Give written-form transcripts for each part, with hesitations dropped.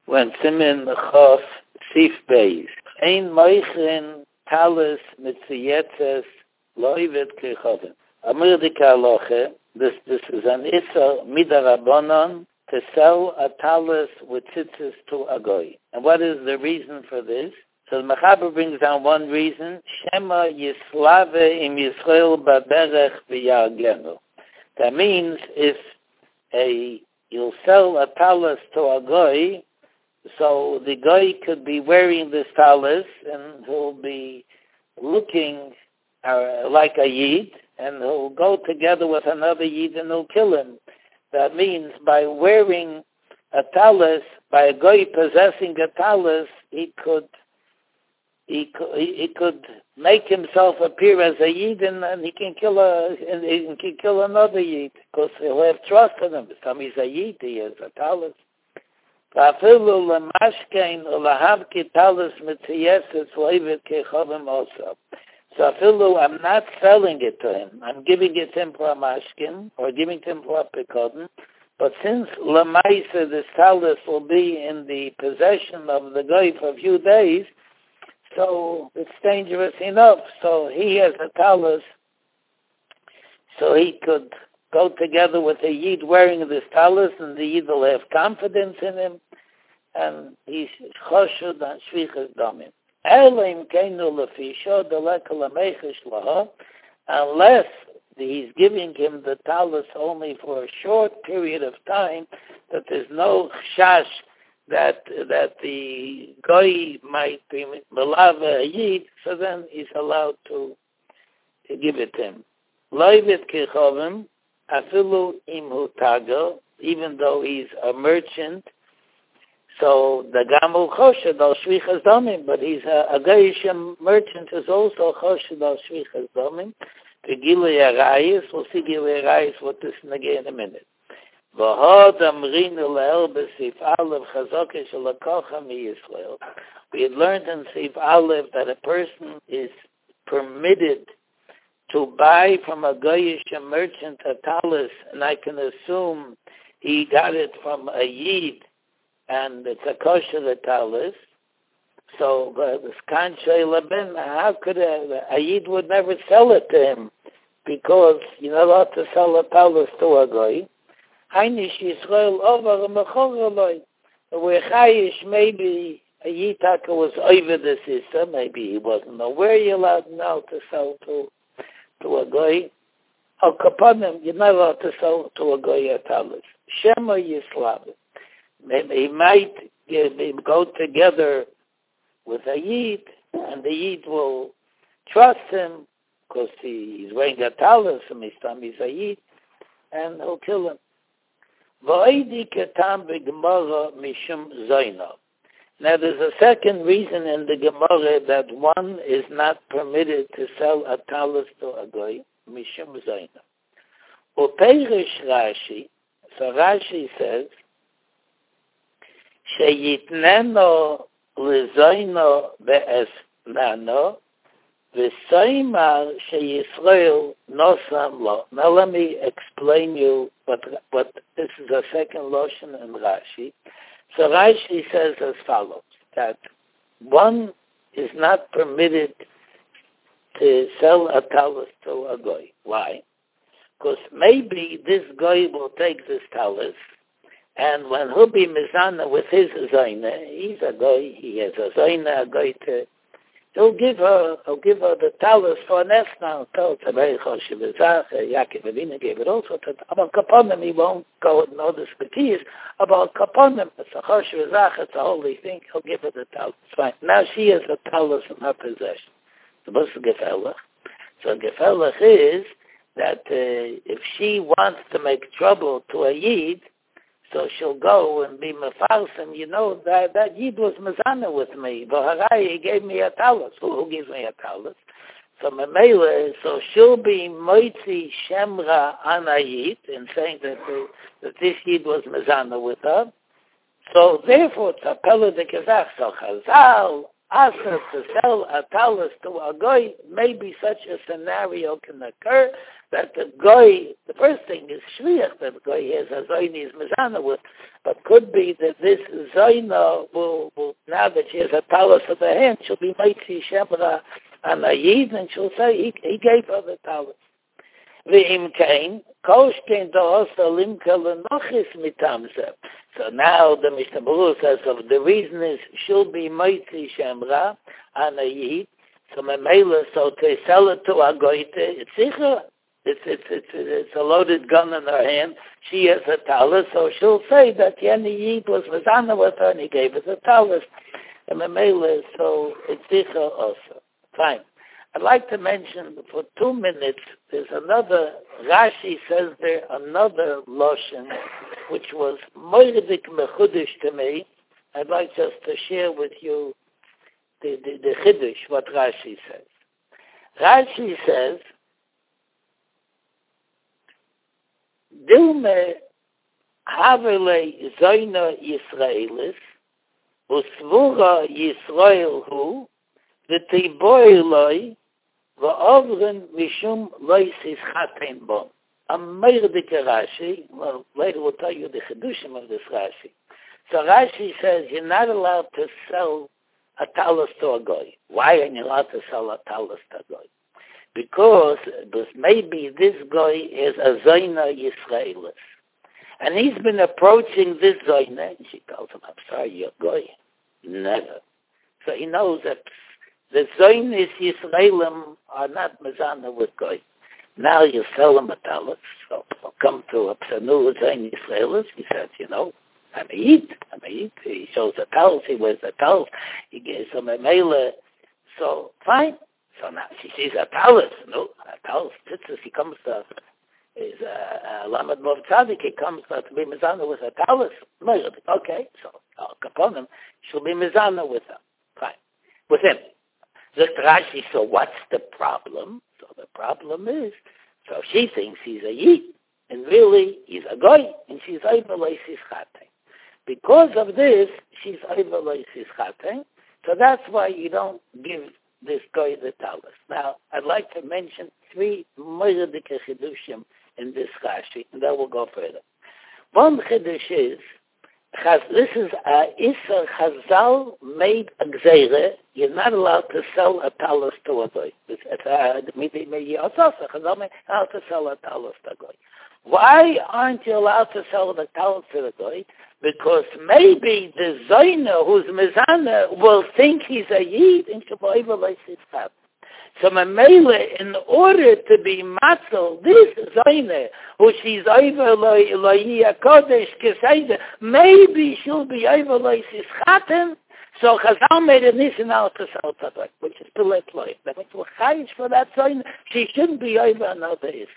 when Simin Chof Sif Beis. Ein Moichin Talis Mitziyetzes Loivet Kechovim. Amurdika Aloche, this is an Issa Midarabonon to sell a talis with tzitzis to a goy. And what is the reason for this? So the Mechaber brings down one reason, Shema Yislave im Yisrael Baberech V'Yagenu. That means if you'll sell a talis to a goy, so the goy could be wearing this talis and he'll be looking like a yid, and he'll go together with another yid and he'll kill him. That means by wearing a talis, by a goy possessing a talis, he could make himself appear as a yid, and he can kill another yid because he'll have trust in him. Some he's a yid, he has a talis. So I'm not selling it to him. I'm giving it to him for a mashkin, or giving it to him for a pekodin. But since Lamaisa, this talis will be in the possession of the guy for a few days, so it's dangerous enough. So he has a talis, so he could go together with a yid wearing this talis, and the yid will have confidence in him, and he's choshud and shvichas damim. Unless he's giving him the talis only for a short period of time, that there's no chash that the goy might be melava a yid, so then he's allowed to give it to him. Loivet kechovim afilu imhu tago, even though he's a merchant. So the gamul choshed al shvichas damim, but he's a goyishim merchant is also choshed al shvichas damim. The gilui arayis, we'll see gilui arayis what this is again in a minute. V'hod amrinu le'el b'sif alev chazoke shalakocha mi-Yisrael. We had learned in Sif Aleph that a person is permitted to buy from a goyishim merchant a talis, and I can assume he got it from a yid, and it's a kosher talis. So this kanshay laben, how could a yid would never sell it to him, because you're not allowed to sell a talis to a goy. Hainish Yisrael over a mechor loy. Where chayish, maybe a yid was over the system, maybe he wasn't aware you're allowed now to sell to a goy. Al kapanim, you're not allowed to sell to a goy a talis. Shema Yislav. He might go together with a yid, and the yid will trust him because he's wearing a talis, and he's a yid, and he'll kill him. Now there's a second reason in the Gemara that one is not permitted to sell a talis to a goy, mishum zaina. Uperish Rashi, so Rashi says, sheyitneno lezoino be'esnano v'soimar sheyisrael nosam lo. Now let me explain you what this is a second lotion in Rashi. So Rashi says as follows, that one is not permitted to sell a talis to a goy. Why? Because maybe this goy will take this talis, and when he'll be mizana with his zayna, he's a goy, he has a zayna, a goy to, he'll give her the talis for an esna. It's a very choshev ezach. Yaakov Avinu gave it also to about kaponim. He won't go and know the spekias about kaponim. It's a choshev ezach. It's a holy thing. He'll give her the talis. Fine. Now she has a talis in her possession. Supposed to gefelach. So gefelach is that if she wants to make trouble to a yid, so she'll go and be mefarsim. You know that yid was mezana with me. V'harai, he gave me a talis. Who gives me a talis? So memela, so she'll be moitzi shemra anayit in saying that this yid was mezana with her. So therefore, it's a pella de kazach. So Chazal Asa to sell a talus to a goy, maybe such a scenario can occur that the goy, the first thing is shliach that the goy has a zoyni is mezana with, but could be that this zoyna will now that she has a talus in the hand, she'll be mitzi shemra and a yid, and she'll say he gave her the talus. V'im kain, kol shtein da'osa limka l'nochis mitamzeh. So now the Mishnah Berurah says of the reason is she'll be mitzi shemra and a yid. So memela, so to sell it to a goyte, it's sicher. It's a loaded gun in her hand. She has a talus, so she'll say that Yenny Yid was mezana with her and he gave her the talus. And memela, so it's sicher also. Fine. I'd like to mention for 2 minutes, there's another, Rashi says there, another lotion, which was moiridik mechudish to me. I'd like just to share with you the chiddush, what Rashi says. Rashi says, Dilme havele zoyna Yisraelis, usvura Yisrael hu, v'tiboiloi, v'ovren mishum loisis chaten bon. A meirdik Rashi, well, later we'll tell you the chidushim of this Rashi. So Rashi says you're not allowed to sell a talus to a goy. Why are you allowed to sell a talus to a goy? Because maybe this guy is a Zoyna Yisraelis. And he's been approaching this Zoyna, and she tells him, I'm sorry, you're goy. Never. So he knows that the Zoynas Yisraelim are not mezana with goy. Now you sell him a talus. So I'll come to a Psanu Zoyna Yisraelis. He says, I'm a Yid. He shows the talus. He wears the talus. He gives him a mele. So fine. So now she sees a talus. No, a talus. He comes to is Lamed Mov Tzadik. He comes to be mezana with a talus. Okay, so I'll upon him. She'll be mezana with him. Fine, with him. Look, Rashi. So what's the problem? So the problem is, so she thinks he's a yid, and really he's a goy, and she's over leisis chatei. Because of this, she's over leisis chatei. So that's why you don't give this guy the talus. Now, I'd like to mention 3 moiridik chidushim in this Rashi, and then we'll go further. One chidush is, this is a Isser Chazal made a gzeire. You're not allowed to sell a talus to a goy. Chazal made how to sell a talus to a goy. Why aren't you allowed to sell the talus to the goy? Because maybe the Zoyna who's mezana will think he's a yid and Shabbat his chap. So Mamela, in order to be matzel, this Zoyna, who she's over lo'iyah kodesh keseda, maybe she'll be over his chatem. So Chazal made a nisan out to sell tabak, which is to let loy. That means we're chayish for that Zoyna. She shouldn't be over another is.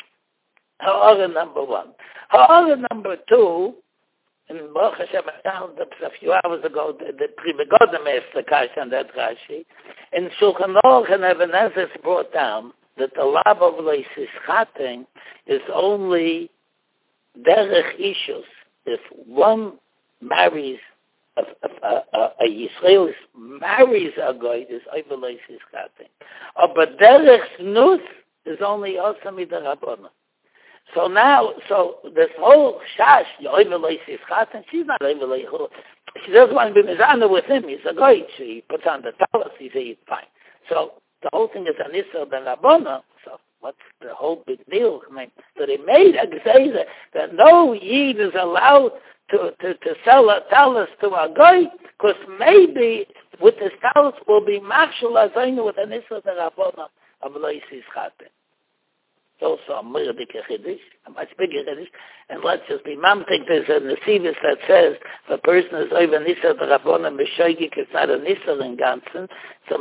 Ha'ara number 1. Ha'ara number 2. And Baruch Hashem, I found a few hours ago the Pri Megadim asked the Kash on that Rashi. And Shulchan Aruch and Even HaEzer brought down that the lab of leisis chating is only derech issues. If one marries a Yisrael marries a goy, is over leisis chating. But derech snus is only also midarabona. So now, this whole shash, she's not over. She doesn't want to be mezana with him. He's a goy. She puts on the talus. He's fine. So the whole thing is an Isser ben Rabbona. So what's the whole big deal? I mean, so they made a gzeira that no yid is allowed to sell a talus to a goy, because maybe with this talus will be machshul azaynu with an Isser ben Rabbona of leisis chaten. Also a moiridik chiddush, a much bigger chiddush, and let's just be mamtik. There's a nesivus that says if a person is over nisar b'rabbonim b'shoigik, it's not a nisar in ganzen.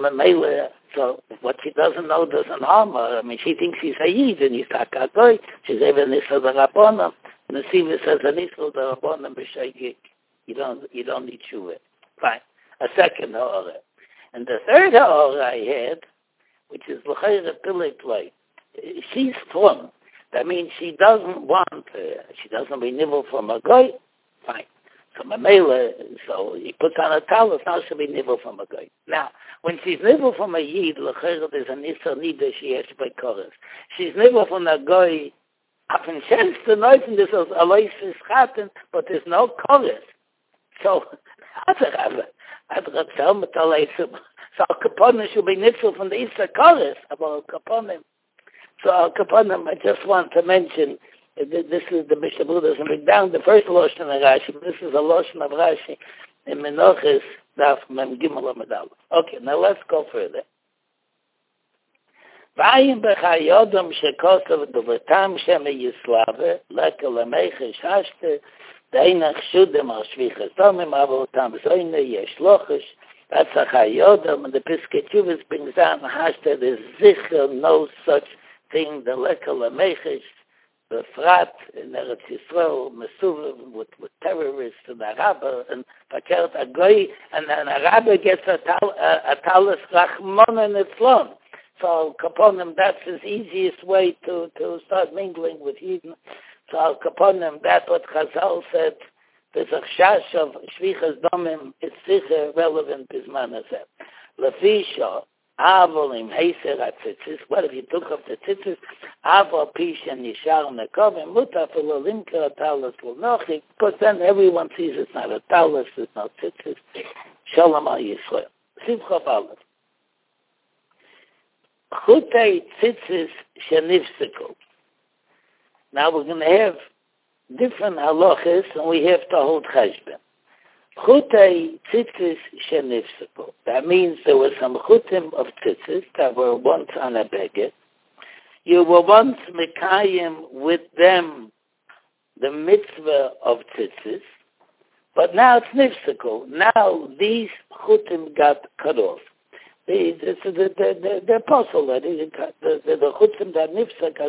So what she doesn't know doesn't harm her. I mean, she thinks he's a yid and he's a goy. She's over nisar b'rabbonim. Nesivus says a nisar b'rabbonim b'shoigik. You don't need shuvet. Fine. A second ha'orah. And the third ha'orah I had, which is l'chayre pilei play. She's fun. That means she doesn't want, she doesn't be nibble from a goy. Fine. So Mamela, so he puts on a talus, now she'll be nibble from a guy. Now, when she's nibble from a yid, l'chayr, there's an issa nida she has by chorus. She's nibble from a guy, often chance to know from this as alois is chaten, but there's no chorus. So, so al-kaponim should be nitzel from the issa chorus, about al-kaponim. So al-kaponim, I just want to mention, this is the Bishop Buddha, and bring down the first lotion of Rashi, but this is a lotion of Rashi in Menachos Daf Mem Gimel Amud Aleph. Okay, now let's go further. Vayim b'chayodam shekosav d'letam sheme yislave leka lemeches hashte de'inach shudem al shvichas domim avotam zoyne yesh lochish. That's a chayodam, and the Piskei Teshuvos brings down hashte. There's zicher no such thing. The leka lemeches. The frat in Eretz Yisrael, Mesuv with terrorists and Arab and Fakert Agoy, and an Arab gets a talus Rachmon and Itzlon. So Kaponim, that's his easiest way to start mingling with Yidden. So Kaponim, that's what Chazal said. There's a chash of Shvichas Domim. It's sicher relevant Bisman Hazeh. Lefisha. Avolim heiser atzitzis. What if you took off the tzitzis? Avol pish and yishar nekovim mutafel olimker talus l'nochi. Because then everyone sees it's not a talus, it's not tzitzis. Shalom al Yisrael. Simcha Aleph. Chutei tzitzis shenifsiku. Now we're going to have different halachas, and we have to hold cheshbon. Chutei tzitzis shenifsiku. That means there were some chutim of tzitzis that were once on a beged. You were once mekayim with them the mitzvah of tzitzis, but now it's nifsiku. Now these chutim got cut off. They're apostle. The chutim that nifsak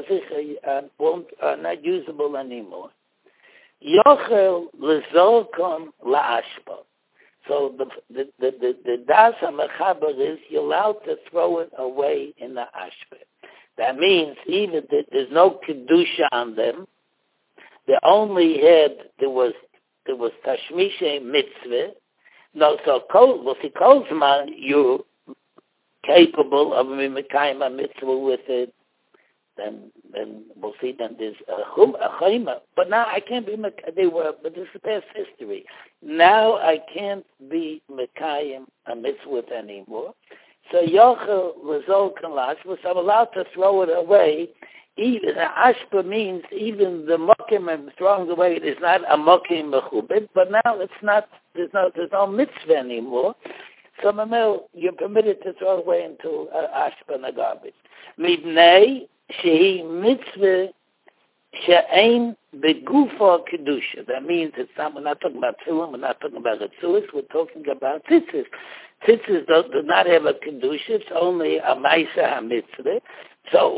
are not usable anymore. Yochel lezorkon la'ashpa. So the das ha'mechaber is you're allowed to throw it away in the ashpa. That means even that there's no kedusha on them. They only had there was tashmishe mitzvah. No, so kolzman you're capable of mekayim a mitzvah with it. Then we'll see. Then there's a chayma. But now I can't be. They were, but this is past history. Now I can't be mekayim a mitzvah anymore. So yochel l'zol kalash was I'm allowed to throw it away. Even ashpa means even the mokim I'm throwing away. It is not a mokim mechubed. But now it's not. There's no mitzvah anymore. So mamel, you're permitted to throw away into ashpa and a garbage. Midnei. Shehi mitzvah she'ein begufo kedusha. That means it's not. We're not talking about tefillin. We're not talking about retzulis. We're talking about tzitzis. Tzitzis do not have a kedusha. It's only a ma'isa mitzvah. So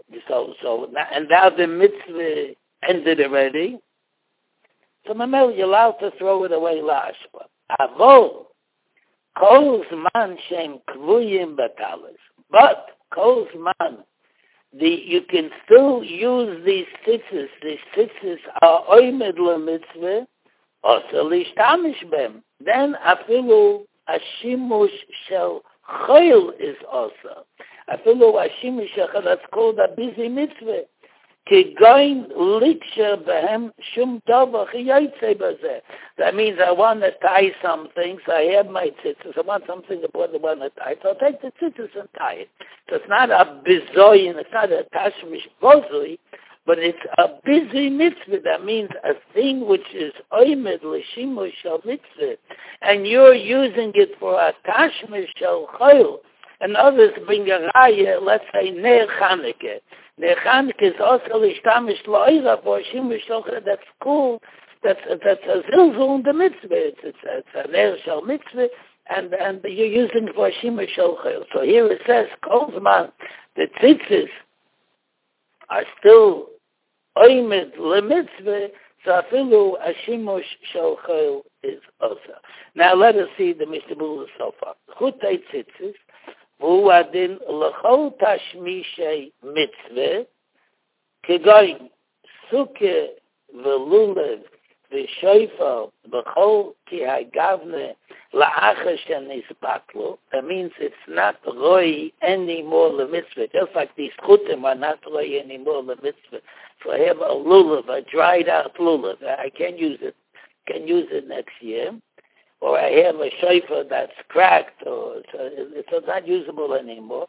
and now the mitzvah ended already. So mamel, you're allowed to throw it away la'ashpa. Avol kol zman she'em kvuyim batalis. But kol zman. You can still use these tzitzis. These tzitzis are oimed lemitzvah, also lishtamish bem. Then afilu ashimush shel chayil is also. Afilu ashimush shel chayil, that's called a busy mitzvah. Ki goin liksher behem shum tovach yoytzei bazeh. That means I want to tie something, so I have my tzitzis. I want something to put the one to tie, so I'll take the tzitzis and tie it. So it's not a bizoyin, it's not a tashmish bozui, but it's a busy mitzvah. That means a thing which is oimed l'shimush shel mitzvah, and you're using it for a tashmish shel chayil. And others bring a raya, let's say ner Chanukah. Ner Chanukah is also l'shtamish lo'ira for shimush shel chayil. That's cool. That's a zilzul in the mitzvah. It's a ner shel mitzvah. And you're using for shimush shel chayil. So here it says, Kolzman, the tzitzis are still oimed lemitzvah, so afilu a shimush shel chayil is also. Now let us see the Mishnah Berurah so far. Chutei tzitzis, v'hu adin l'chol tashmishei mitzvah, kegoyin suke v'lulev v'shoifo b'chol ki hagavne la'achar shenisbaklu. That means it's not roi anymore lemitzvah. Just like these chutim are not roi anymore lemitzvah. So I have a lulav, a dried out lulav. I can't use it. Can use it next year. Or I have a shofar that's cracked, or it's not usable anymore.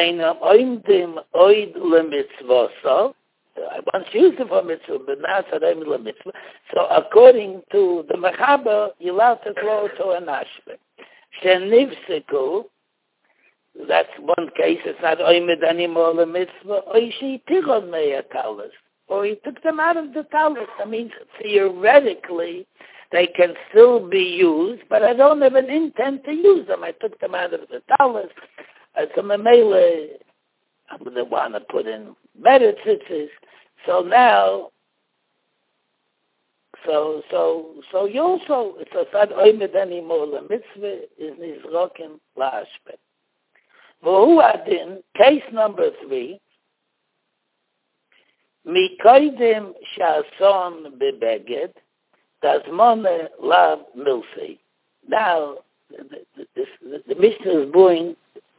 I once used it for mitzvah, but now it's a mitzvah. So according to the Mechaber, you're allowed to throw it to an ashbe. Shenivsiku, that's one case, it's not oimed anymore the mitzvah, oishi tigon meya talis. Or he took them out of the talis. That means theoretically, they can still be used, but I don't have an intent to use them. I took them out of the talis. So Mamela, I'm going to want to put in better tzitzis. So now, so you also, it's a sad oimed anymore, the mitzvah is nizrokin la'ashpet. V'hu adin, case number 3, mikoidim sha'ason bebeged, Tazmone lav milsi. Now, the Mishnah is bringing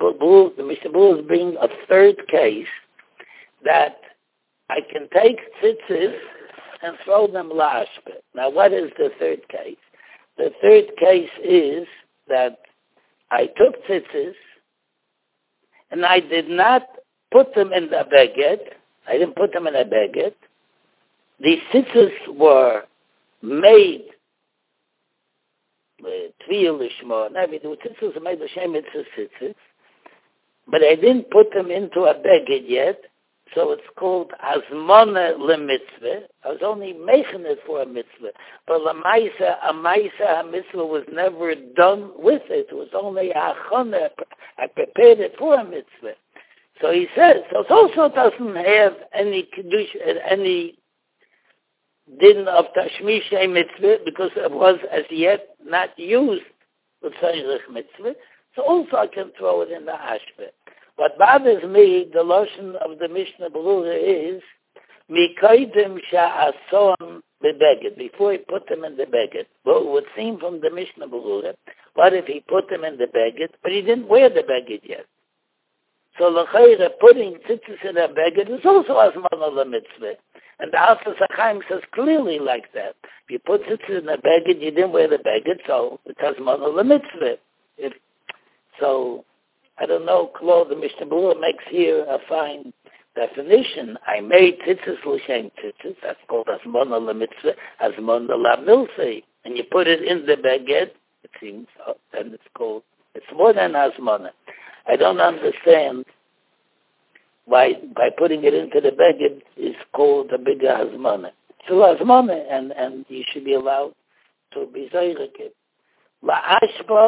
a third case that I can take tzitzis and throw them lashpet. Now, what is the third case? The third case is that I took tzitzis and I did not put them in the beged. I didn't put them in a beged. These tzitzis were made tviyah everything. Tzitzis are made l'shem tzitzis, but I didn't put them into a beged yet, so it's called hazmona lemitzvah. I was only making it for a mitzvah, but a mitzvah was never done with it. It was only a chona. I prepared it for a mitzvah. So he says, so it also doesn't have any any din of tashmish mitzvah because it was as yet not used with tzarich mitzvah. So also I can throw it in the ashbet. What bothers me, the lotion of the Mishnah Berurah is mikaydim sha'ason bebeged. Before he put them in the beged, well, it would seem from the Mishnah Berurah, what if he put them in the beged, but he didn't wear the beged yet? So l'chayra, putting tzitzis in a beged is also asmana l'mitzvah. And the Alter Sachaim says clearly like that. If you put tzitzis in a beged, you didn't wear the beged, so it has asmana l'mitzvah. So, I don't know, Claude, the Mishnah Berurah makes here a fine definition. I made tzitzis l'shem tzitzis, that's called asmana l'mitzvah, asmana l'milsei. And you put it in the beged, it seems, then it's more than asmana. I don't understand why by putting it into the beged is called a bigger hazmana. It's a hazmana, and you should be allowed to be zayrik it. La'ashba.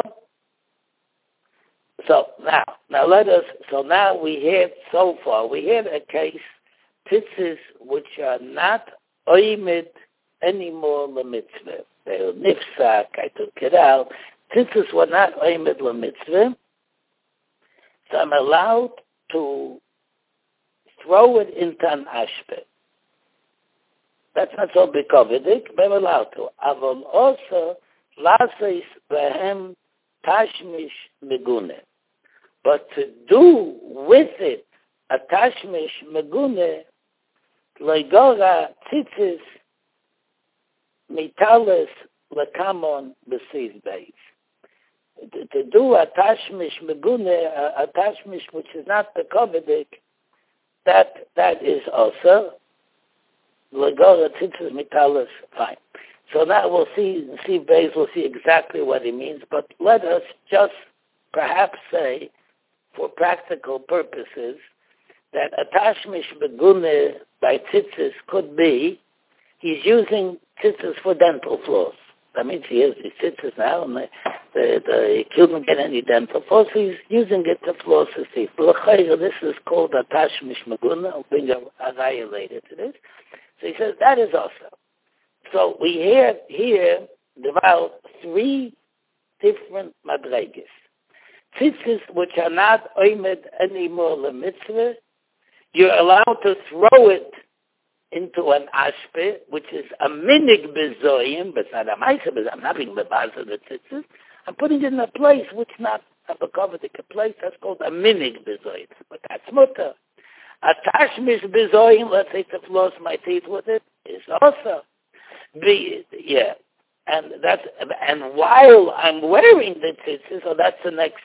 So now we have so far a case tzitzis which are not oimid anymore lemitzvah. They were nifsak. I took it out. Tzitzis were not oimid lemitzvah. So I'm allowed to throw it into an ashpet. That's not so bikovidik, but I'm allowed to. Avon also laseis behem tashmish megune. But to do with it a tashmish megune, legora tzitzis mitales lekamon b'siz beis. To do a tashmish megune, a tashmish which is not the kovidik, that is also legora tzitzis mitalis. Fine. So now we'll see Beis will see exactly what he means. But let us just perhaps say, for practical purposes, that a tashmish megune by tzitzis could be he's using tzitzis for dental floss. That means he has these tzitzis now, and the couldn't get any dental floss. So he's using it to floss his teeth. This is called a tashmish megune. I'll bring a raya later to this. So he says that is also. So we have here about 3 different madreges. Tzitzis which are not oimed anymore lemitzvah, you're allowed to throw it into an ashpe, which is a minig bezoyim, but not a maisa, but I'm not being the baza the tzitzis. I'm putting it in a place which not a bekovadik, a place that's called a minig bezoyim, but that's mutter. A tashmish bezoyim, let's say to floss my teeth with it, is also and while I'm wearing the tzitzis, so that's the next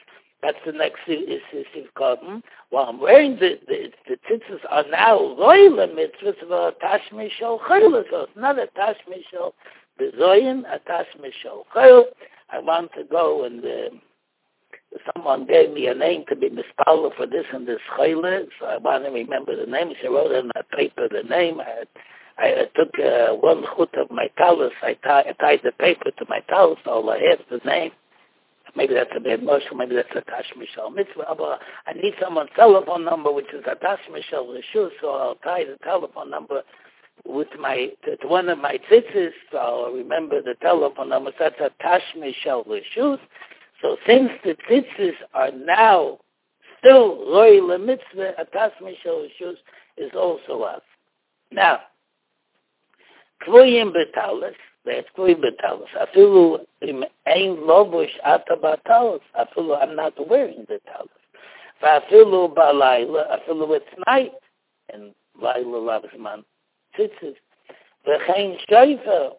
cotton. While I'm wearing the tzitzis are now royal mitzvahs of a tashmishol chayil. So it's not a tashmishol bezoyin, a tashmishol chayil. I want to go and someone gave me a name to be mispallah for this and this chayil. So I want to remember the name. She wrote on a paper the name. I took one chut of my talus. I tied the paper to my talus. All I have the name. Maybe that's a bad motion, maybe that's a tashmishal mitzvah. But I need someone's telephone number, which is a tashmishal reshus, so I'll tie the telephone number with to one of my tzitzis, so I'll remember the telephone number. So that's a tashmishal reshus. So since the tzitzis are now still royal mitzvah, a tashmishal reshus is also us. Now, kvuyim betalis. That's kvuyim betalis. Afilu ein lobush ata batalis. Afilu I'm not wearing the talis. Afilu balayla. Afilu it's night, and layla loves man tzitzis. V'chein shayfa.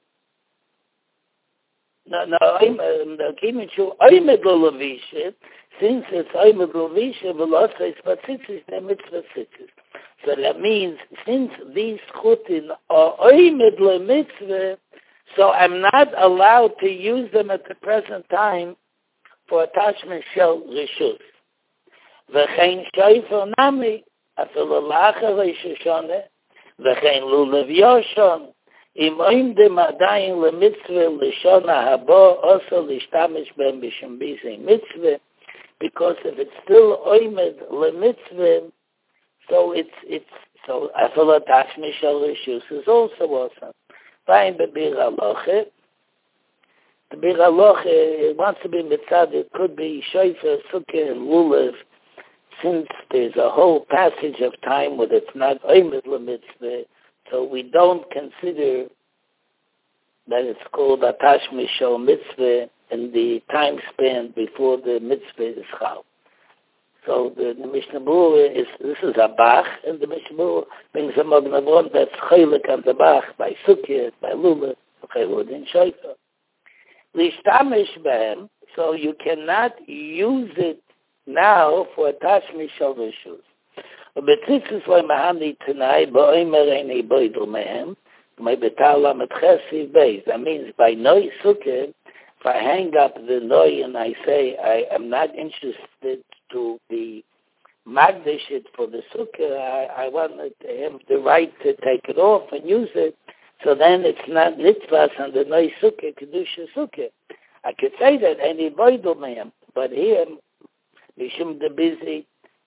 No, kimitchu oimed l'levisha. Since it's oimed l'levisha, v'losa is tzitzis, the mitzvah tzitzis. So that means since these chutin are oimed l'mitzvah, so I'm not allowed to use them at the present time for attachment shel reshus. V'chein shayfer nami, afilu lacha reishashone, v'chein lulav yoshon, im oimdem adayin lemitzvah lishona habo, also lishtamish ben b'shem b'zei mitzvah, because if it's still oimed lemitzvah, so so afilu attachment shel reshus is also awesome. Fine, but Bir Halacha. The Bir Halacha, it wants to be mitzad, it could be Shofar, Sukkah, and Lulav, since there's a whole passage of time where it's not Oimed L'mitzvah, so we don't consider that it's called Atash Mishal Mitzvah in the time span before the mitzvah is Chal. So the Mishnah Berurah this is a Bach, and the Mishnah Berurah brings a Magen Avraham that's Chaylik on the Bach by Sukkot, by Lulav, Chaylik in Shofar. Lishtamish behem, so you cannot use it now for Tashmish Shal Reshus. B'tzitzis loy mahani tanai ba'omer einei boidel mehem, b'tala metchesiv beis. That means by Noi Sukkot, if I hang up the Noi and I say I am not interested to be magdish it for the sukkah, I want him the right to take it off and use it, so then it's not mitzvahs on the Noi Sukkah, Kedusha Sukkah. I could say that any boidel mehem, but here, mishum the busy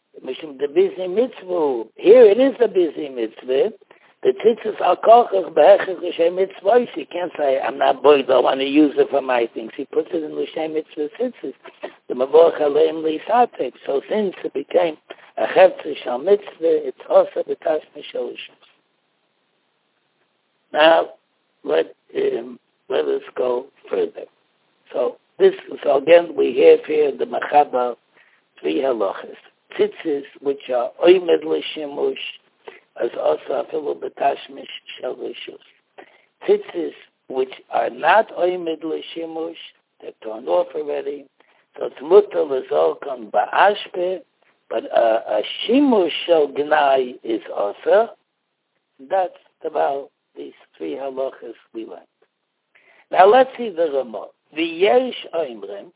mitzvah, here it is a busy mitzvah. The tzitzis are kochach be'echach l'shem mitzvah. He can't say, I'm not boid, I want to use it for my things. He puts it in l'shem mitzvah tzitzis. The mavoch aleim lisatek. So since it became a chevtz shal mitzvah, it's also b'tash mishal reshus. Now, let us go further. So again, we have here the Machaber, 3 halachas. Tzitzis, which are oimed l'shimush, as also afilu b'tashmish shel reshus. Tzitzis which are not oimed l'shimush, they're turned off already. So it's mutar l'zolkan ba'ashpe, but a shimush shel gnai is also. That's about these 3 halachas we learned. Now let's see the Ramah. V'yesh oimrim,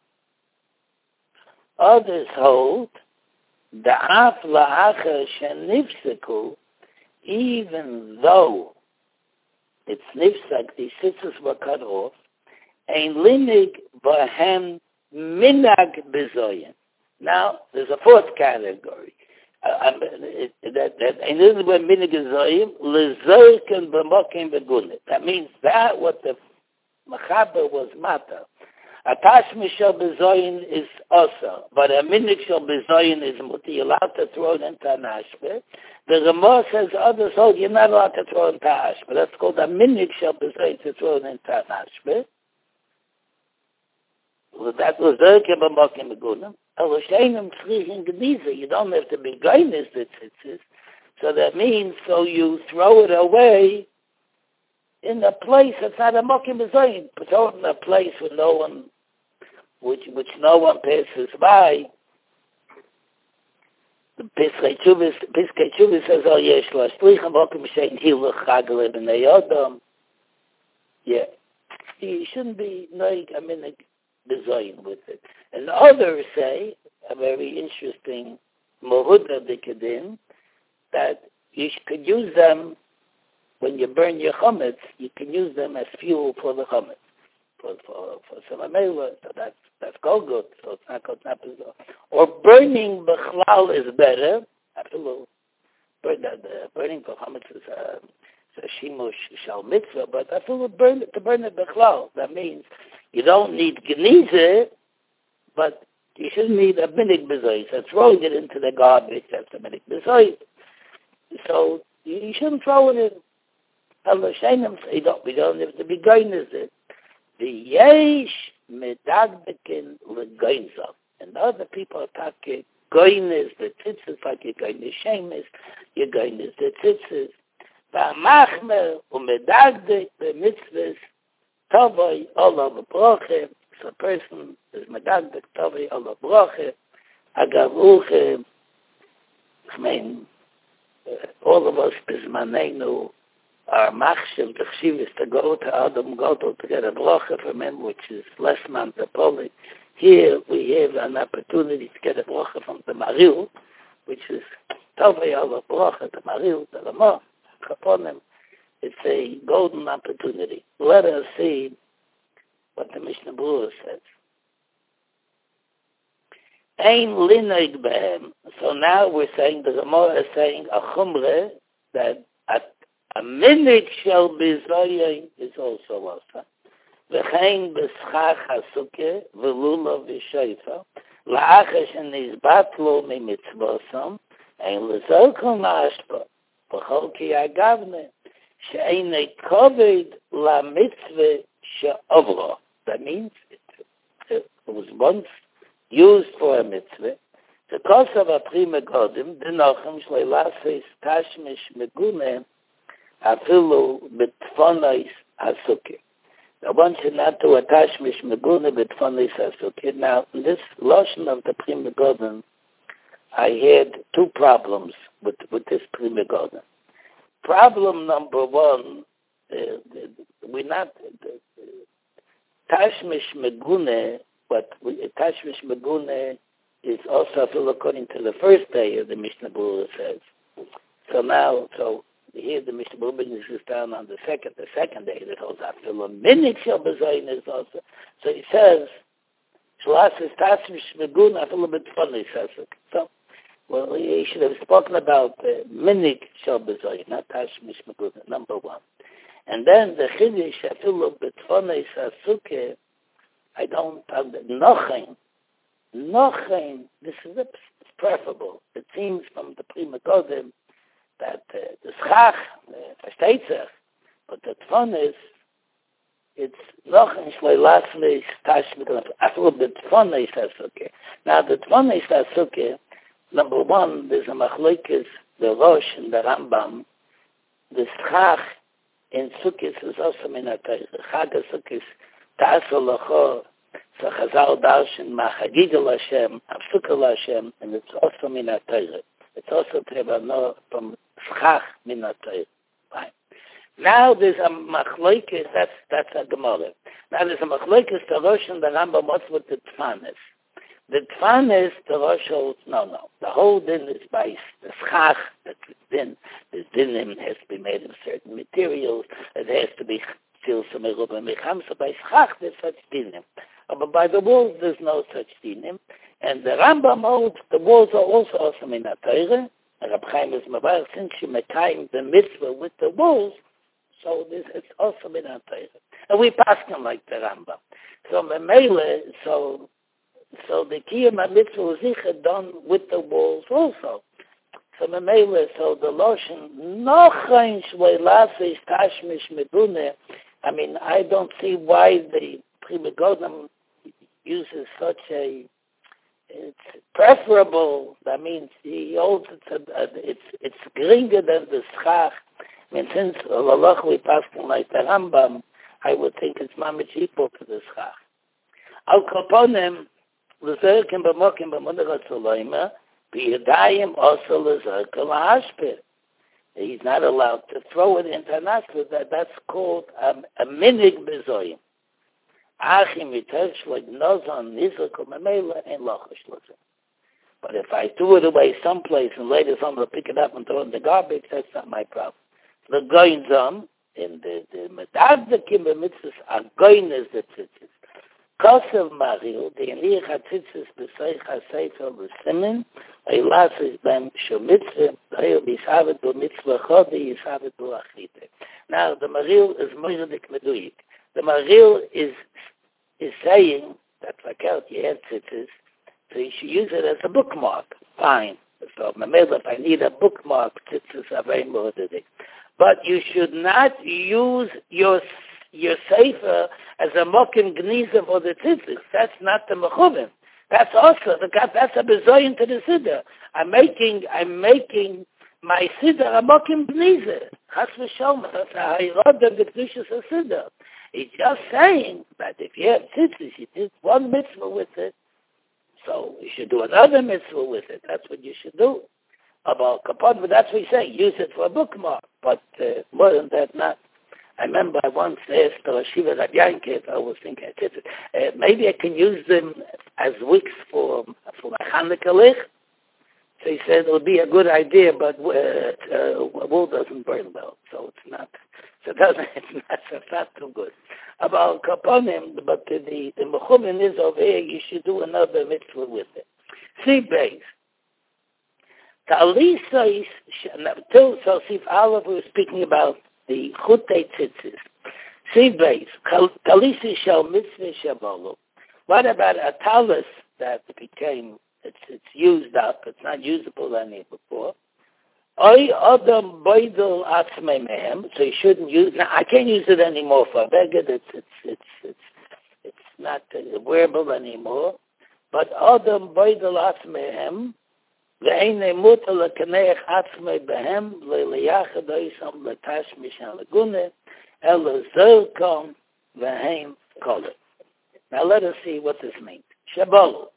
others hold, da'af la'acher shenifseku, even though it's nifsak, the tzitzis were cut off, ein linig b'hem minag bezoyin. Now, there's a 4th category. That ein linig b'hem minag bezoyin, lezoyken b'mokim begunit. That means that what the Machaber was matter. A tashmish shel bezoyin is also, but a minik shel bezoyin is muti. You're allowed to throw it into an ashbe. The Ramah says others hold you're not allowed to throw it into ashbe. That's called a minik shel bezoyin, to throw it into an ashbe. Well, that was the Kebamokim Megunim. Eloshenim tzrichin gediza. You don't have to be goyness the tzitzis. So that means, so you throw it away in a place that's not a mokim bezoyin. Throw it in a place where no one, which no one passes by. The Piskei Teshuvah says, "Oh yes, l'ashlicham mokim shein hilach chagale b'nei adam." Yeah, you shouldn't be like a minig bezoyin with it. And others say a very interesting mohuda dikadin that you could use them when you burn your chametz. You can use them as fuel for the chametz for salamela. So that's good. So it's not good. Or burning bechlal is better. Absolutely. Burning for chametz is a shimush shal mitzvah, but absolutely to burn it bechlal. That means you don't need genize, but you shouldn't need a minig bezoy. So throwing it into the garbage, that's a minig bezoy. So you shouldn't throw it in. We don't have to be goyness it. The yesh medagbekin legoynzov. And other people are talking goyness, the tzitzis, like you're goyness shemes, you're goyness the tzitzis. V'amachmer umedagdek the mitzvahs tovoi olav broche. So a person is medagdek tovoi olav broche. Agav I mean, all of us bismanenu are machshel the chshivas to go to Adam Gadol to get a bracha from him, which is less man to Poli. Here we have an opportunity to get a bracha from the Maril, which is Tovei Olav bracha, the Maril, the Ramah, upon him. It's a golden opportunity. Let us see what the Mishnah Berurah says. Ein linig behem. So now we're saying, the Gemara is saying a chumre, that a minig shel bezoyin is also also. V'chein b'schach hasuke v'lula v'sheifa la'acha shenizbatlo mimitzvosam ein l'zokol nashpa v'chol ki agavne she'ein koved la'mitzvah she'ovro. That means it was once used for a mitzvah. The cause of a prima godim, the nochem shleilasis tashmish megune afilu betfonais hasuke. I want you not to attach mish megune betfonais hasuke. Now, in this lotion of the prima godim, I had two problems with this prima godim. Problem number one, we're not tashmish megune. But Tashmish Megune is also filled according to the first day of the Mishnah Berurah says. So here the Mishnah Berurah brings this down on the second day that holds after a minute shel bezoyin is also. So he says, Shlas is Tashmish Megune after bit funny says. So, well, he should have spoken about minute shel bezoyin, not Tashmish Megune, number one. And then the Chiddush after bit funny sasuke. I don't have nothing. This is preferable. It seems from the Prima Godim that the schach versteht sich, but the fun is it's nothing shleilasmi tashmid after the fun is okay. Now the fun is okay. Number one, there's a machlokes, the Rosh and the Rambam. The schach in Sukkot is also minatay. Chag Sukkot. So Chazal darshan ma'chagigel Hashem, Hafsukal Hashem, and it's also min ha'Torah. It's also Teva from Schach min ha'Torah. Fine. Now there's a machlokes, that's a Gemara. Now there's a machlokes, the Rosh and the Rambam, what's with the Tfanis? The Tfanis, the Rosh holds, no. The whole din is based, the Schach, the din has to be made of certain materials, it has to be so by schach there's such dinim. But by the walls there's no such dinim. And the Rambam holds the walls are also in the Torah. And Reb Chaim is mavar, since you mekayim the mitzvah with the walls, so it's also in the Torah. And we pass them like the Rambam. So Memele, so the Kiyum HaMitzvah was sicher done with the walls also. So Memele, so the Loshen, noch ein Shleilase is Tashmish Medune. I mean, I don't see why the Pri Megadim uses such a, it's preferable. That means he holds it's geringer than the Schach. I mean, since Allah we passed like the Rambam, I would think it's mamish equal to the Schach. Al Kaponim, L'Zerkim B'Mokim B'Munach HaTzolayma, B'Yadayim also L'Zerkim L'Hashpeh. He's not allowed to throw it into an asper. That's called a minig bezoyim. Achim yitesh like nozon nizrakum amela and lochash lozim. But if I threw it away someplace and later someone will pick it up and throw it in the garbage, that's not my problem. The goinzon in the medavdekim b'mitzvahs are goin is the tzitzis. Kosev Maril, the Enich HaTzitzis B'Seich HaSefer B'Simin, Eilasis Ben Shomitzvah, Heil Yishavet B'Mitzvah Chodi, Yishavet B'Achite. Now, the Maril is Moiredik Meduyik. The Maril is saying that, like out, you have tzitzis, so you should use it as a bookmark. Fine. So, if I need a bookmark, tzitzis are very Moiredik. But you should not use your sefer as a mokim gniza for the tzitzis. That's not the mechuvim. That's also that's a bezoyin to the siddur. I'm making my siddur a mokim gniza. Chas v'sholem. That's a hayrod of the kedusha of siddur. He's just saying that if you have tzitzis, you did one mitzvah with it, so you should do another mitzvah with it. That's what you should do. About kapod, but that's what we say. Use it for a bookmark. But more than that, not. I remember I once asked Shiva Rav Yankiv, I was thinking, maybe I can use them as wicks for my Hanukkah lich. So he said it would be a good idea, but wool doesn't burn well, so it's not. So it's not too good. About kaponim, but the mechumin is over here. You should do another mitzvah with it. See base. Talisa is so Sif Aleph was speaking about the chutei tzitzis. Siv beis, talisi shel mitzvah shabolu. What about a talus that became, it's used up, it's not usable any before? Oy adam boidel atzmei mehem, so you shouldn't use, now I can't use it anymore for a beggar, it's not wearable anymore. But adam boidel atzmei mehem, ואין מותר לקנח עצמי בהם לייחד איסם לתשמיש הלגונה אלא זרקם והם קולה. Now let us see what this means. Shabolu.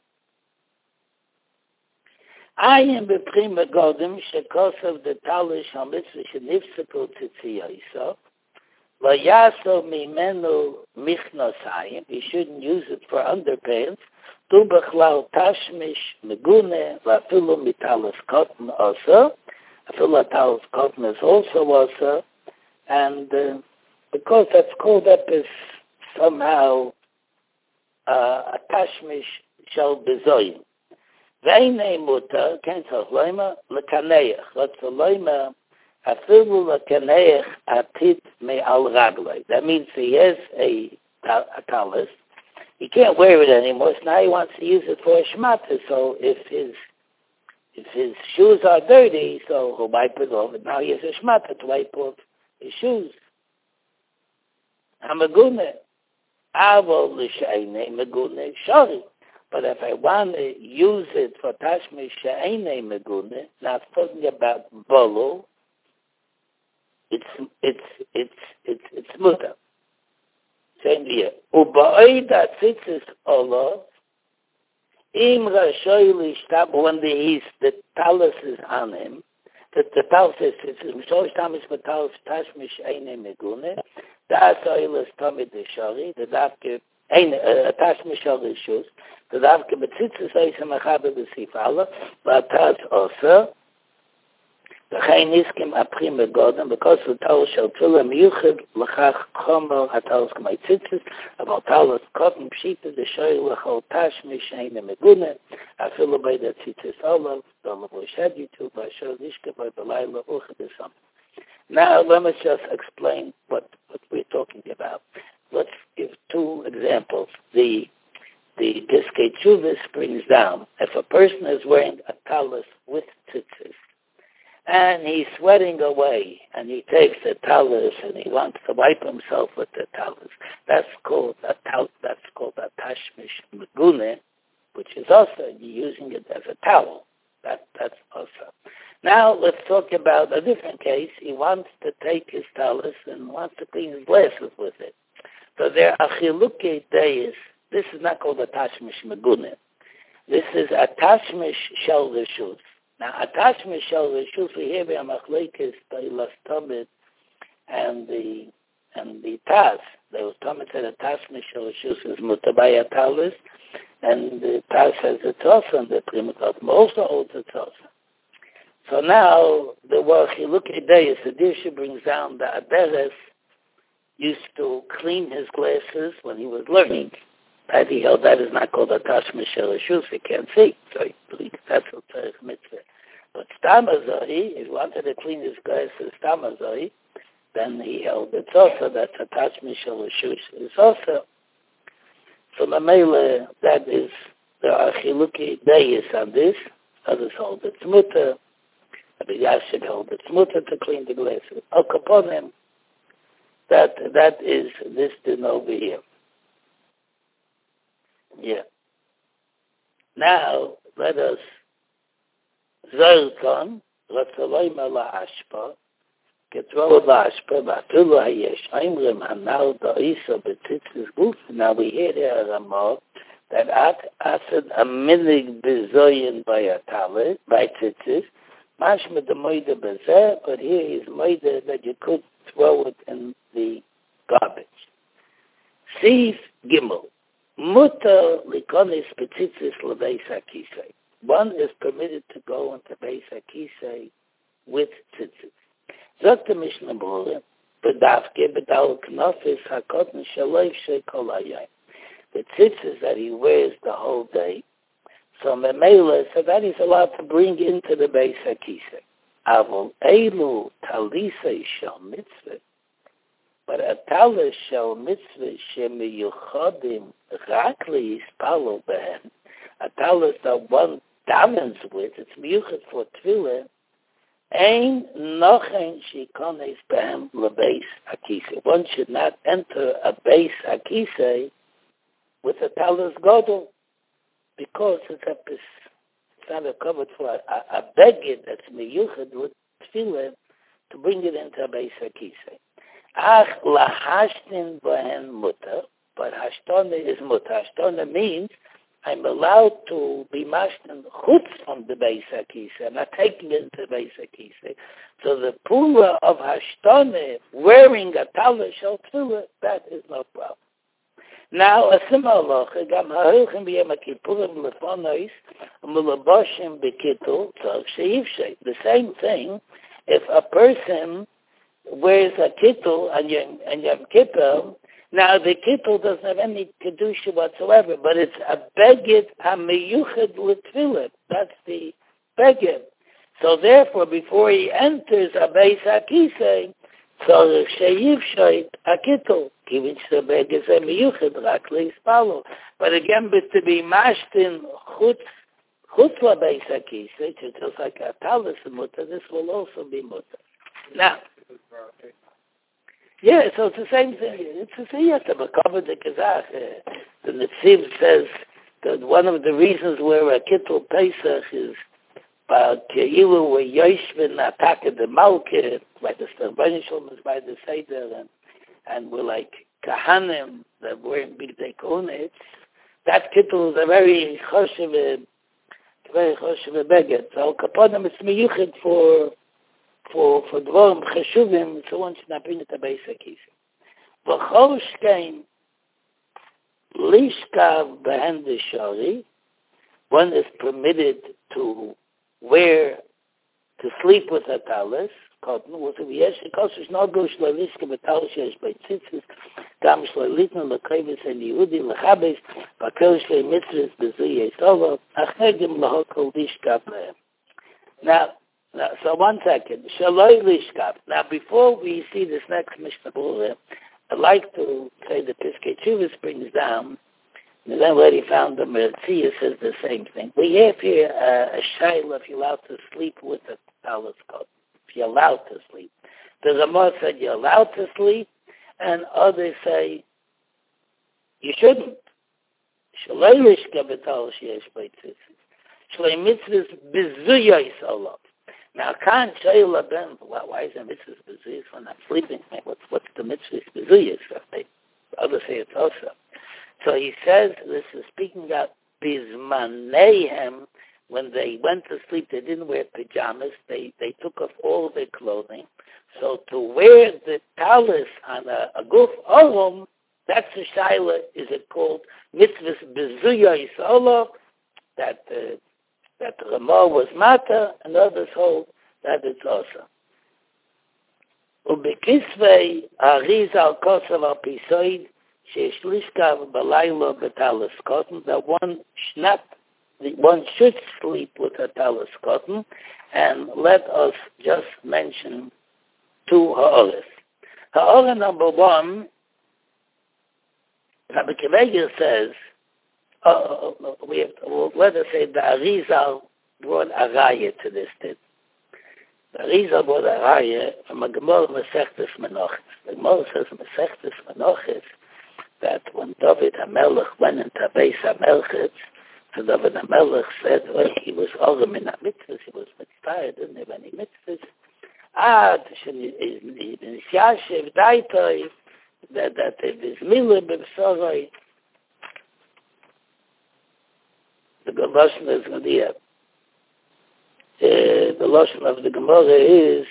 I am בפרים מגודם שכוסף דתליש המצווה שנפסקו תצייסו לא יעשו ממנו מכנסיים. You shouldn't use it for underpants. Tu bechlal tashmish megune vafilu mitalas cotton also. Afilu talas cotton is also also, and because that's called up as somehow a tashmish shall bezoyin. Veine muta kensach loima lekaneich. Let's loima afilu lekaneich atit me al raglei. That means he has a talis. He can't wear it anymore, so now he wants to use it for a shmata. So if his shoes are dirty, so he'll wipe it off. And now he has a shmata to wipe off his shoes. Hamagune. Avo l'she'ene megune shari. But if I want to use it for tashmish she'ene megune, not talking about bolo, it's muta. Same here. Uba'ida tzitzis Allah, im rashoy lishtab, when the talus is on him, the talus is tzitzis, mishosh tamis batalus tashmish eine megune, das oil is tamid shari, the davke, tashmish shari shus, the davke betzitzis oise mechabe b'sif Allah, batas osa, וכן נסכים הפרים בגודם, because the talus shall tula miuchid, לכך חומר הטלוס כמי ציצס, אבל טלוס קוטן פשיטה דשוי לכל תשמיש אינה מגונה, אפילו בי דה ציצס עולב, דולב ושד יטו, באשר נשכה בי בלילה אוכד הסם. Now let me just explain what we're talking about. let's give two examples. The Piskei Teshuvos brings down, if a person is wearing a talus with tzitzis, and he's sweating away, and he takes the talus and he wants to wipe himself with the talus, that's called a tashmish megune, which is also using it as a towel. That's also. Now let's talk about a different case. He wants to take his talus and wants to clean his glasses with it. So there are chilukei deis. This is not called a tashmish megune. This is a tashmish shel reshus. Now, a tashmish shel reshus, we hear a machlekes by Lastomit and the Taz. The Lastomit said a tashmish shel reshus is mutabaya talus, and the Taz says it's also, and the Primakot also holds it's also. So now, the word chilukei deis, the Dirshu brings down the Aderes used to clean his glasses when he was learning. That he held that is not called a tashmish shel reshus, he can't see. So he believes that's a tzarich mitzvah. But stamazoi, if he wanted to clean his glasses stamazoi, then he held it's also, that's a tashmish shel reshus. It's also. So Mamela, that is, there are chilukei deis on this. Others hold it's mutter. Rabbi Yashiv held it's mutter to clean the glasses. Al kaponim, that is this din over here. Yeah. Now, let us Zerkan, Ratzalay Mala Ashpa, Ketrol Ashpa, Batulu Hayesh, Aimrim Hanal Da'isa Betitzis Guf. Now we hear there a Ramah that Asad a Minig Bezoyin by a Talit, by Tzitzis, Mashma the Moida Bezer, but here is Moida that you could throw it in the garbage. Sif Gimel. Mutter likonis petitzis lebeis hakisei. One is permitted to go into beis hakisei with tzitzis. Zot the Mishnah Berurah, bedavke bedal knofis hakotn shaloif shekol hayom. The tzitzis that he wears the whole day, so memela, so that he's allowed to bring into the beis hakisei. Avol elu talisei shel mitzvah. But a talus shel mitzvah shemiyuchadim rakli yispalo behem. A talus that one davens with, it's miyuchad for tefillah, ein nochen shikones behem lebeis hakisei. One should not enter a beis hakisei with a talus godel, because it's not a covered for a beged that's miyuchad with tefillah to bring it into a beis hakisei. Ach lahashtin b'hen mutter, but hashtana is mutter. Hashtana means I'm allowed to be mashtin chutz from the beis hakisei. I'm not taking it into the beis hakisei. So the pula of hashtana, wearing a talus shel tefillah, that is no problem. Now a similar locha, gam ha'hilchim b'yom ha'kippurim lefonos u'melaboshim b'kittul tzarich she'ivshei. The same thing, if a person wears a kittel and Yom Kippur, now the kittel doesn't have any kedusha whatsoever, but it's a beged hamiyuchad l'tefillah. That's the beged. So therefore, before he enters a beis hakisei, tzarich she'yivshei a kittel, given the beged hamiyuchad rak leispalo. But again, but to be mashtin chutz la beis hakisei, just like a talus mutter, this will also be mutter. Now, yeah, so it's the same thing. It's the same. You have to cover the Kazakh. The Netziv says that one of the reasons where a Kittel Pesach is about Keilu where Yoshvin attacked the Malke, by the Starbanishal, by the Seder, and we're like Kahanim that were in Bigdei Kunitz. That Kittel is a very choshev beged. So Kaponim is miyuchid for dvorim cheshuvim, so one should not bring it to beis hakisei. V'chol shkein lishkav b'hen deshari, one is permitted to wear, to sleep with a talus, cotton, was a v'yesh kosush no go shlo lishka b'talus yesh b'tzitzis, gam shlo litna l'krevis en Yehudi l'chabes, v'kel shlo mitzvahs b'zuyei solo, achnegim l'hokol lishkav b'hem. Now, so 1 second. Shaloi lishkav. Now, before we see this next Mishnah Berurah, I like to say the Piskei Teshuvos brings down, and then already found the Metzia says the same thing. We have here a shayla if you're allowed to sleep with a telescope. If you're allowed to sleep. The Ramah said you're allowed to sleep, and others say you shouldn't. Shalei lishka b'tal sheyesh b'tzitzis. Shalei mitzvahs b'zuyos olav. Now, can't shayla ben. Why is it mitzvahs b'zuyos when I'm sleeping? What's the mitzvahs b'zuyos? Others say it's also. So he says this is speaking about bizmanehem. When they went to sleep, they didn't wear pajamas. They took off all their clothing. So to wear the talis on a guf olam, that's a shaila. Is it called mitzvahs bezuya isolo? That the Ramah was mata, and others hold that it's also. Ubekisvei ariz al kosav al pisoid sheyesh lishkav balaylo betalis cotton. That one should sleep with a talis cotton, and let us just mention two ha'oras. Ha'ora number one, Rabbi Kiveger says, let us say the Arizal brought a raya to this thing. The Arizal brought a raya from a Gemara Masechtes Menachos. The Gemara says Masechtes Menachos that when David HaMelech went into Beis HaMelchitz, so David HaMelech said, well, he was Orem in HaMitzvahs, he was mitzvah, didn't have any mitzvahs. Yashiv Daitoi, that it is Mila B'Soroi. The Lashon is going to be the Lashon of the Gemara is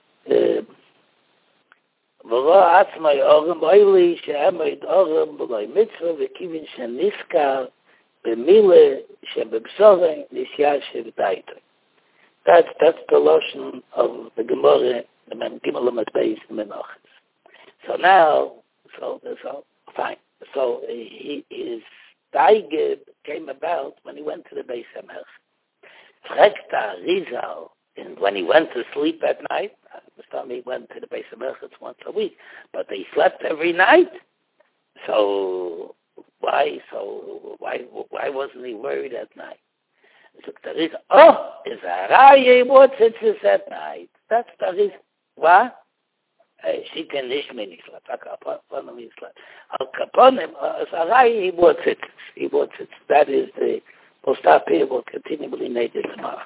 V'ra Atzmai Orem Oili She'amoid Orem B'loi Mitzvah V'kivin She'niskar B'Mila She'B'Soroi Yashiv Daitoi. That's the Lashon of the Gemara, the Mem Gimel Amad Menachos. So now, fine. So his Daigib came about when he went to the Beis HaMelech. Frekta Rizal, and when he went to sleep at night, this time he went to the Beis HaMelech once a week, but he slept every night. So why wasn't he worried at night? So there is, is a raya what it's at night. That's the reason. What? She can nishmin islat. Akaponim islat. Al kaponim is a raya he bought it. He bought it. That is the postapir will continually need it tomorrow.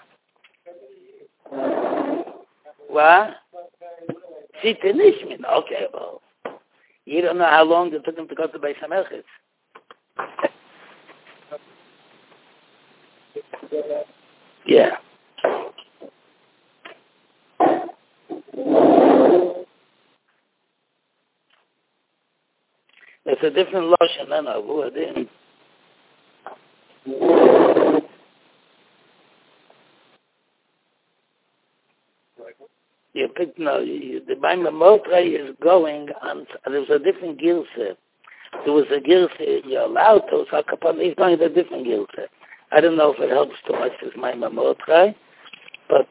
What? She can nishmin. Okay, well, you don't know how long it took him to go to Beis HaMelchitz. Yeah. It's a different lotion than I would in. You pick the Maimon Motrei is going on. There's a different gilse. There was a gilse you're allowed to. So he's going to a different gilse. I don't know if it helps too much as my Mamotrai, but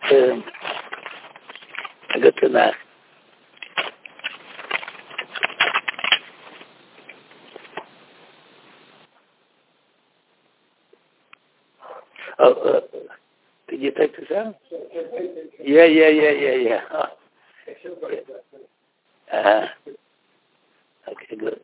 good to know. Did you take this out? Yeah. Okay, good.